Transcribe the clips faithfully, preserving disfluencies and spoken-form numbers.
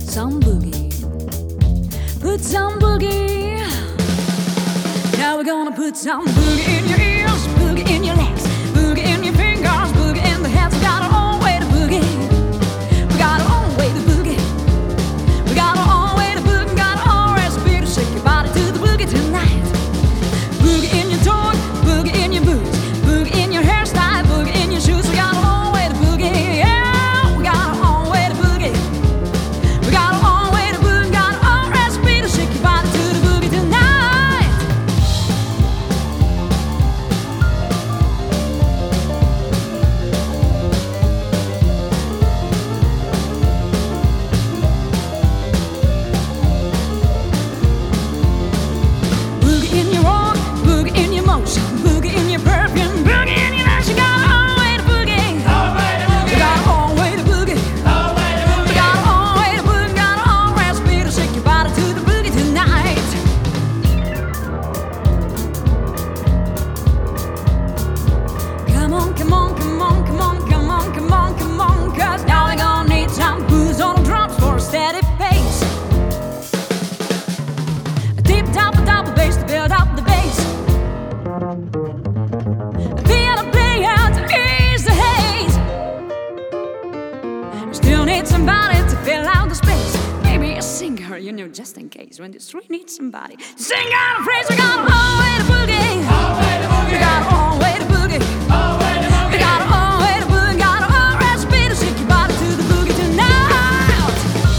some boogie. Put some boogie. Now we're gonna put some boogie in your ears, boogie in your legs, boogie in your fingers, boogie in the heads. We got our own way to boogie. We got our own way to boogie. We got our own way to boogie. Got our own recipe to shake your body to the boogie tonight. Boogie in your toe, boogie in your boots, boogie in your hairstyle, boogie in your shoes. We got our own way to boogie. Yeah, we got our own way to boogie. We got our own way to boogie. Got our own recipe to shake your body to the boogie tonight. Boogie in your walk, boogie in your motion, boogie in your perfume, boogie in your nose. You got our own way to boogie. We got our own way to boogie. We got our own way to boogie. Got our own recipe to shake your body to the boogie tonight. Come on, come on, come on, come on, come on, come on, come on. 'Cause now we're gonna need some booze on the drums for a steady pace. A deep double double bass to build up the bass. A piano player to ease the haze. We still need somebody to fill out the space. Maybe a singer, you know, just in case when the street needs somebody to sing out a phrase. We got our own way to boogie. We got our own way to boogie. We got our own way to boogie. Got our own recipe to shake your body to the boogie tonight.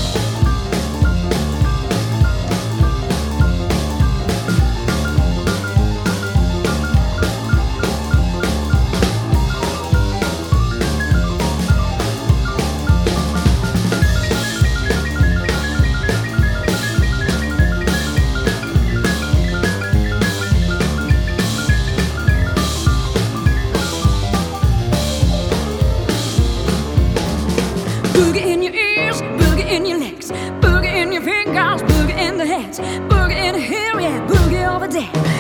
Boogie in your ears, boogie in your legs, boogie in your fingers, boogie in the heads, boogie in here, yeah, boogie over there.